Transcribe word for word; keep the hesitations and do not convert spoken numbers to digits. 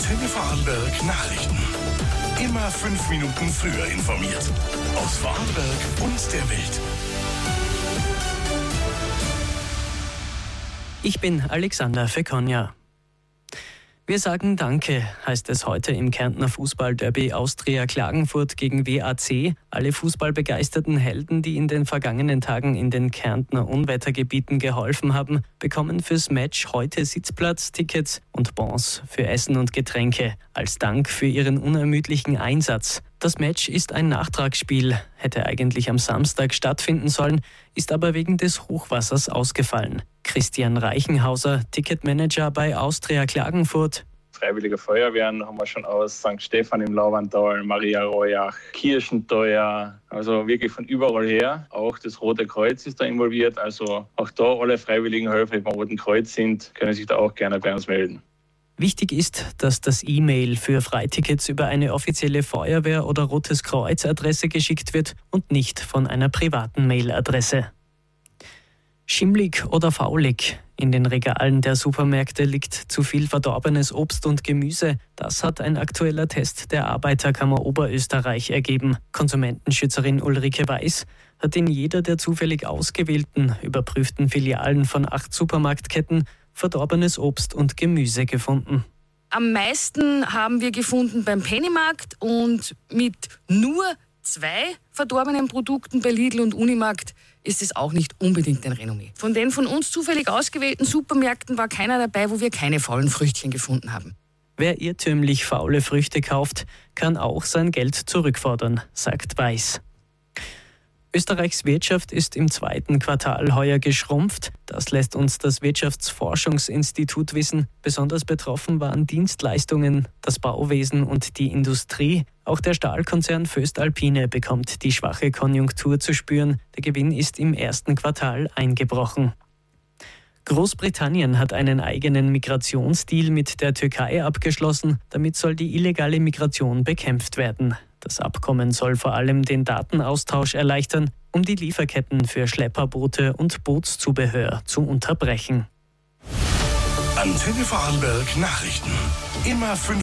Antenne Vorarlberg Nachrichten. Immer fünf Minuten früher informiert. Aus Vorarlberg und der Welt. Ich bin Alexander Fekonja. Wir sagen Danke, heißt es heute im Kärntner Fußballderby Austria Klagenfurt gegen W A C. Alle fußballbegeisterten Helden, die in den vergangenen Tagen in den Kärntner Unwettergebieten geholfen haben, bekommen fürs Match heute Sitzplatz, Tickets und Bons für Essen und Getränke als Dank für ihren unermüdlichen Einsatz. Das Match ist ein Nachtragsspiel, hätte eigentlich am Samstag stattfinden sollen, ist aber wegen des Hochwassers ausgefallen. Christian Reichenhauser, Ticketmanager bei Austria Klagenfurt. Freiwillige Feuerwehren haben wir schon aus Sankt Stephan im Lauwerntal, Maria Royach, Kirchenteuer, also wirklich von überall her. Auch das Rote Kreuz ist da involviert, also auch da alle freiwilligen Helfer, die beim Roten Kreuz sind, können sich da auch gerne bei uns melden. Wichtig ist, dass das E-Mail für Freitickets über eine offizielle Feuerwehr- oder Rotes Kreuz-Adresse geschickt wird und nicht von einer privaten Mailadresse. Schimmlig oder faulig? In den Regalen der Supermärkte liegt zu viel verdorbenes Obst und Gemüse. Das hat ein aktueller Test der Arbeiterkammer Oberösterreich ergeben. Konsumentenschützerin Ulrike Weiß hat in jeder der zufällig ausgewählten, überprüften Filialen von acht Supermarktketten verdorbenes Obst und Gemüse gefunden. Am meisten haben wir gefunden beim Pennymarkt und mit nur zwei verdorbenen Produkten bei Lidl und Unimarkt ist es auch nicht unbedingt ein Renommee. Von den von uns zufällig ausgewählten Supermärkten war keiner dabei, wo wir keine faulen Früchtchen gefunden haben. Wer irrtümlich faule Früchte kauft, kann auch sein Geld zurückfordern, sagt Weiß. Österreichs Wirtschaft ist im zweiten Quartal heuer geschrumpft. Das lässt uns das Wirtschaftsforschungsinstitut wissen. Besonders betroffen waren Dienstleistungen, das Bauwesen und die Industrie. Auch der Stahlkonzern voestalpine bekommt die schwache Konjunktur zu spüren. Der Gewinn ist im ersten Quartal eingebrochen. Großbritannien hat einen eigenen Migrationsdeal mit der Türkei abgeschlossen. Damit soll die illegale Migration bekämpft werden. Das Abkommen soll vor allem den Datenaustausch erleichtern, um die Lieferketten für Schlepperboote und Bootszubehör zu unterbrechen. Antenne Vorarlberg Nachrichten. Immer fünf